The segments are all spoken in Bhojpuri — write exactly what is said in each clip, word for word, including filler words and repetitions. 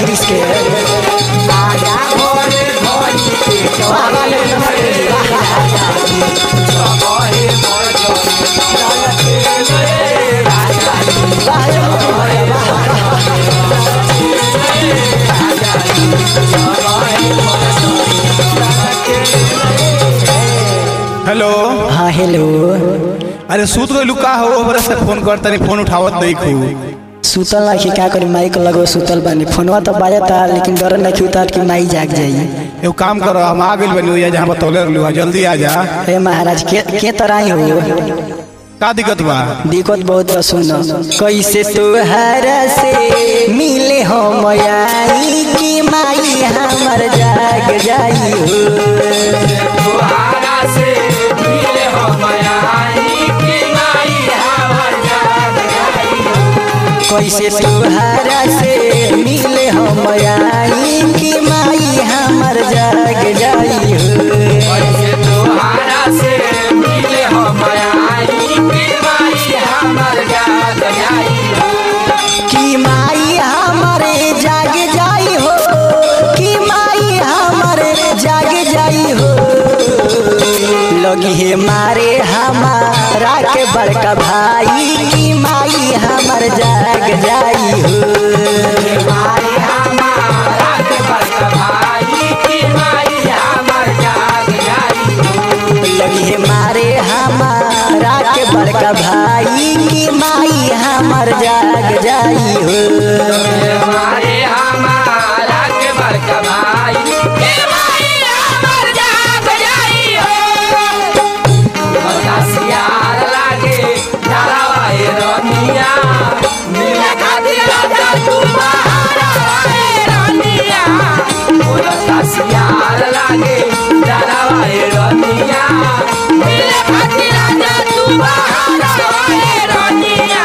गिरीश के हेलो। हाँ हेलो। अरे सूत गइलू का हो ओकरा से फोन करता नहीं फोन उठावत नहीं खू सुतल ना कि क्या करी माइक लगो सुतल बानी फोनवा तो बाजता लेकिन डर नहीं कि उतार कि माई जाग जाई। एगो काम करो हम आ गइल बनी ओया जहां बतौले रहलू जल्दी आ जा। हे महाराज के के तरह हो का दिक्कत बा? दिक्कत बहुत बा सुनो कैसे तोहरा से मिले हो मयाई की माई हमर जाग जाई हो तोहरा से मिले हो मयाई की माई हमर जाग जाई हो कैसे तोहरा से मिले हो मयाई की माई हमर जाग जाई हो कैसे तोहरा से मिले हो मयाई कि माई हमारे जाग जाई हो कि माई हमारे जाग जाई हो लगी है मारे हमारा के बड़का भाई कि माई हमार जाग जाई हो माई हमारा के बड़का भाई कि माई हमार जाग जाई हो लगी है मारे हमारा के बड़का भाई की माई हमर जाग जाई हो मारे हमारा के बड़का भाई की माई हमर जाग जाई हो सियार लागे डरावाए रनिया मिले खातिर राजा तू महाराए रनिया बोलता सियार लागे डरावाए रनिया मिले खातिर राजा तू महाराए रनिया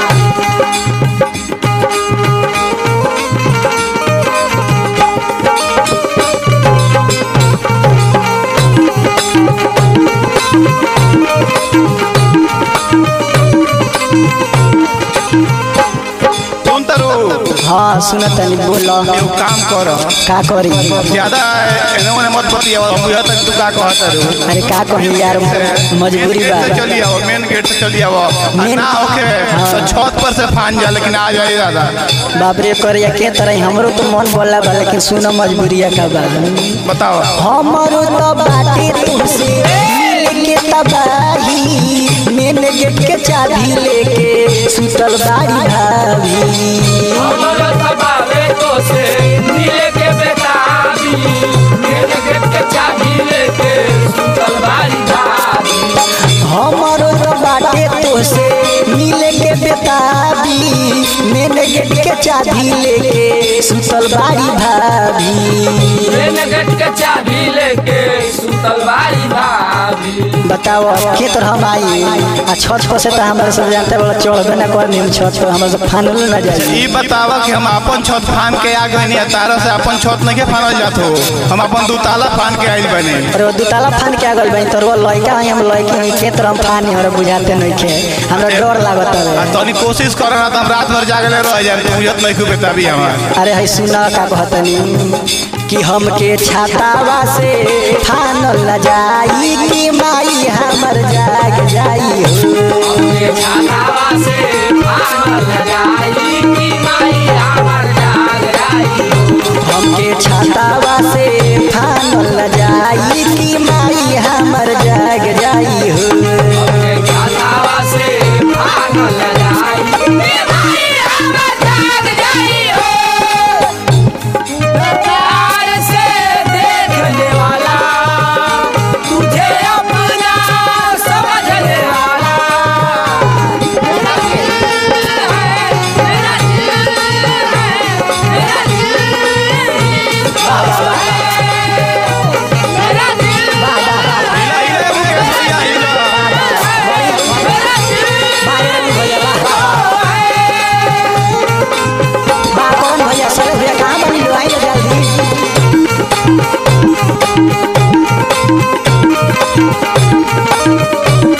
हाँ सुना तनी बोलो एगो काम करो का करी ज्यादा एने मत बतिया बुझा तक तू का कहत रू अरे का कही यार मजबूरी बा चली आओ मेन गेट से चली आओ ना ओके तो छत पर से फान जा लेकिन आ जाए दादा बाप रे कर या के तरह हमरो तो मन बोला बा लेकिन सुनो मजबूरिया का बा बताओ हमरो तो बाटे तुमसे लेके तबाही मेन गेट के चाबी लेके सुतल बाड़ी भाभी हमरो तो बाबे तो से मिले के बेताबी मेन गेट के चाबी लेके सुतल बाड़ी भाभी हमरो तो बाटे तो से मिले के बेताबी मेन गेट के चाबी लेके सुतल बाड़ी भाभी मेन गेट के चाबी लेके सुतल बाड़ी भाभी बताओ के तरह हम आई आ छत पर से तो हमारे सब जानते वाला चढ़बे ना कर निम छत पर हमरा से फानल ना जाए ई बतावा कि हम अपन छत फान के आ गए नहीं तारा से अपन छत नहीं के फानल जात हो हम अपन दो ताला फान के आइल बने अरे दो ताला फान के आ गइल बनी तोर लइका हम लइकी हई के तरह फान हमरा बुझाते नहीं के हमरा डर लागत है आ तनी कोशिश कर ना त हम रात भर जागले रह जाए तू बुझत नहीं को बेताबी हमार अरे हई सुना का कहतनी कि हमके छातावा से फानल न जाई कि माई हमर जाग जाई हो हमके छातावा से फानल न जाई कि माई हमर जाग जाई हो हमके छातावा से फानल न जाई कि माई हमर जाग जाई हो हमके छातावा से फानल न जाई कि माई हमर जाग जाई हो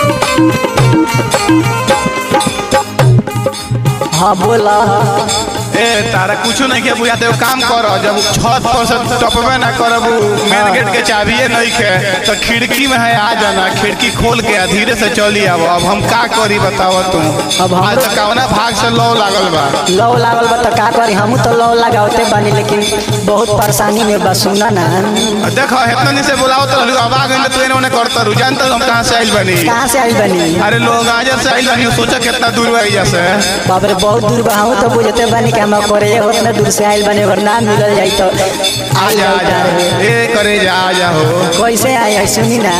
हाँ बोला ए तारा कुछ नहीं के बुझा तो काम कर जब छत पर से टपबे ना करब मेन गेट के चाबिए नहीं के तो खिड़की में है आ जाना खिड़की खोल के धीरे से चली आब अब हम का करी बताओ तुम अब हम आज कवना भाग से लौ लागल बा लौ लागल बा तो का करी हम तो लौ लगावते बानी लेकिन बहुत परेशानी में बा सुना ना देखो इतना नहीं से बुलाओ तो अब आ गए तो इन्होंने करता रू जानता हम कहाँ से आइल बनी कहाँ से आइल बनी अरे लोग आज से आइल बनी सोचा कितना दूर बा से बाप रे बहुत दूर बा हम तो बुझते बानी कि हम करे उतना दूर से आइल बने अगर ना मिलल जाई तो आ जा आ जा ए करे जा आ जा हो कैसे आए है सुनी ना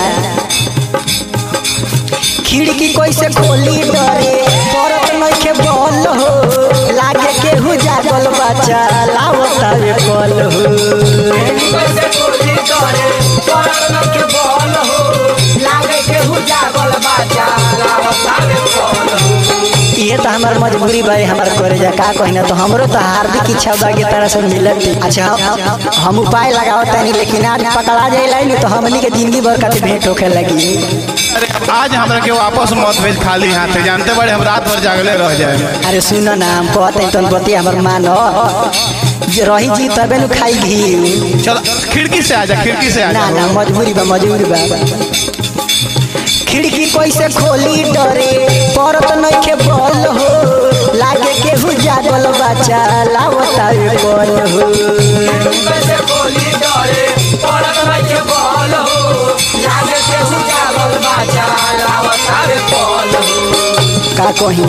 खिड़की कैसे खोली डरे परत नहीं के बोल हो लागे केहू जागल बच्चा लावता वे कल हो कैसे खोली डरे परत नहीं के बोल हो लागे केहू जागल बच्चा लावता वे कल हो ये तो हमार मजबूरी भाई हमार करे जा का कहना तो हमरो तो हार्दिक इच्छा बा के तरह से मिलत अच्छा हम उपाय लगावत नहीं लेकिन आज पकड़ा जाइला नहीं तो हमनी के जिंदगी भर खातिर भेंट होखे लगी अरे आज हमरा के वापस मत भेज खाली हाथ जानते बड़े हम रात भर जागले रह जाए अरे सुन ना हम कहते तन पति हमर मान रही जी तबे न खाई घी चल खिड़की से आ जा खिड़की से आ जा ना ना मजबूरी बा मजबूरी बा खिड़की कैसे खोली डरे परत नहीं के बोल हो लागे केहू जागल बच्चा लावता कल हो कैसे खोली डरे परत नहीं के बोल हो लागे केहू जागल बच्चा लावता कल हो का कही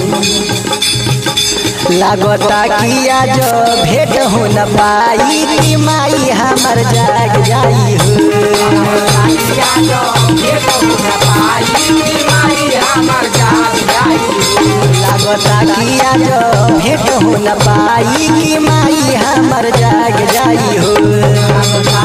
लागता कि आज भेंट हो न पाई कि माई हमर जाग जाई लागता कि आज भेंट हो न पाई कि माई हमर जाग जाई हो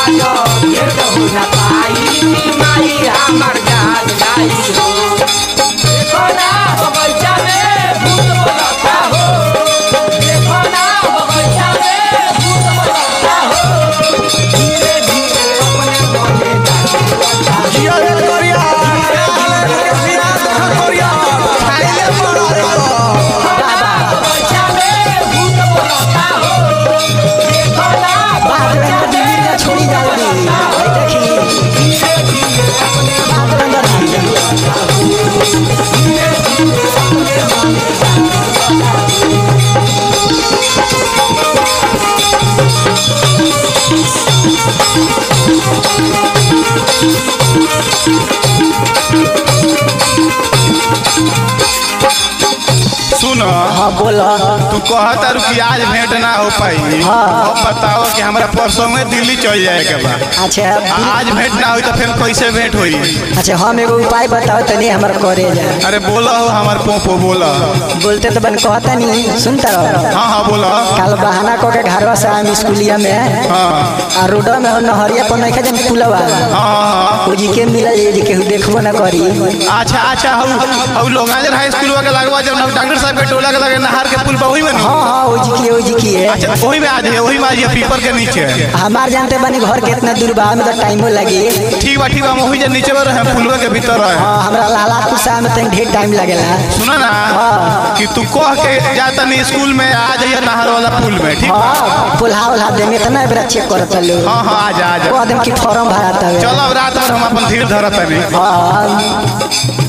हाँ बोला तू कहता रू कि आज भेंट ना हो पाई हाँ। अब बताओ कि हमरा परसों में दिल्ली चल जाए के बा अच्छा आज भेंट ना हुई तो फिर कैसे भेंट हुई अच्छा हम एगो उपाय बताओ तनी हमर करे जा अरे बोला हो हमार पोपो बोला बोलते तो बन कहता नहीं सुनता रहो हाँ हाँ बोला कल बहाना को के घरवा से आम स्कूलिया में हाँ आ रोडवा में नहरिया पर नहीं जन पुलवा हाँ हाँ ओ जी के मिला जे केहू देखबो ना करी अच्छा अच्छा हम हम लोग आज हाई स्कूल के लगवा जब डॉक्टर साहब के टोला के लगे नहर के पुल पर वही में हाँ हाँ ओ जी की ओ जी की है अच्छा वही में आज है वही में आज है पीपर के नीचे हमार जानते बनी घर के इतना दूर बा में तो टाइमो लगी ठीक बा ठीक बा हम वही जे नीचे में रहे पुलवा के भीतर रहे हाँ हमरा लाला कुसा में तन ढेर टाइम लगेला सुना ना कि तू कह के जाता नहीं स्कूल में आ जाइए नहर वाला पुल में ठीक हाँ पुल्हा उल्हा दे में इतना बेरा चेक करत लो हाँ हाँ आ जा आ जा कह दे कि फॉर्म भराता है चलो अब रात भर हम अपन धीर धरत नहीं हाँ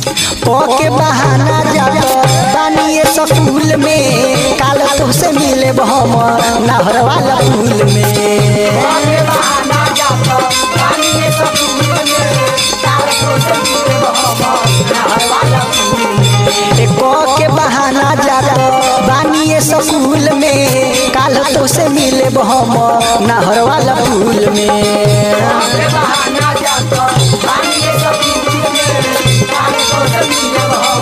के बहाना जातो बानिए स्कूल में काल तुमसे मिले हम नहर वाला पुल में बहाना जातो बानिए स्कूल में काल तुमसे मिले हम नहर वाला पुल में के बहाना जातो बानिए स्कूल में काल तुमसे मिले हम नहर वाला पुल में बहाना जातो बानिए स्कूल में काल तुमसे मिले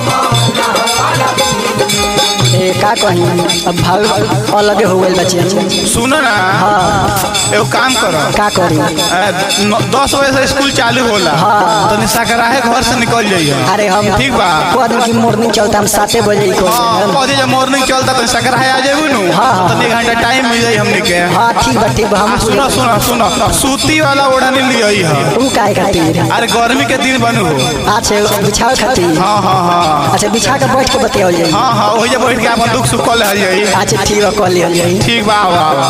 का कहीं अब भाव अलग हो गए बच्चे सुनो ना हाँ एगो काम करो का करी दस बजे से स्कूल चालू होला हाँ तो निशाकराहे घर से निकल जाइए अरे हम ठीक बा को दिन की मॉर्निंग चलता हम सात बजे को हां कहे जब मॉर्निंग चलता तो निशाकराहे आ जाबू नु हाँ तो एक घंटा टाइम मिल जाई हमने के हां ठीक बा ठीक बा हम सुनो सुनो सुनो सूती वाला ओढ़नी लियई है ऊ काहे खातिर अरे गर्मी के दिन बनू अच्छा बिछाओ खातिर हां हां हां अच्छा बिछा के बैठ के बतियाओ जाए हां हां ओही जे बैठ के अपन दुख सुख कल है। अच्छा ठीक है कल जाई। ठीक बा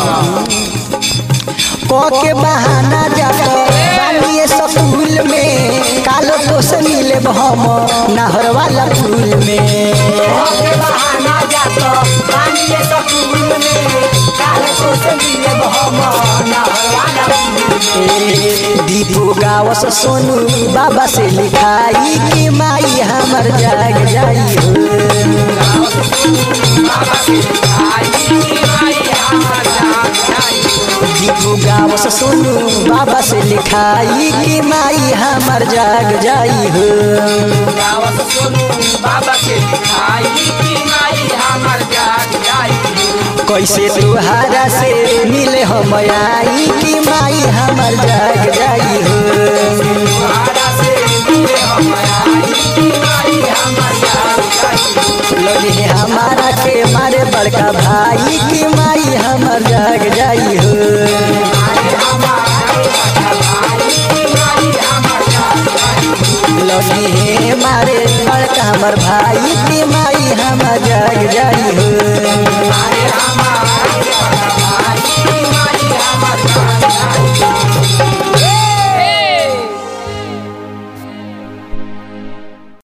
को के बहाना जात बानिए स्कूल में कालो तो से मिले हम नहर वाला फूल में। के बहाना जात बानिए स्कूल में कालो तो से मिले हम नहर वाला फूल में। दीपू गाँव से सोनू बाबा से लिखाई कि माई हमर जाग जाई हो। दीपू गाँव से सोनू बाबा से लिखाई कि माई हमर जाग जाई हो। कैसे तुहारा से मिले हम आई कि माई हमर जाग जाई हो। लगे हमारा के मारे बड़का भाई कि माई हमर जाग जाई हो। लगे मारे बड़का हमर भाई कि माई हमर जाग जाई हो।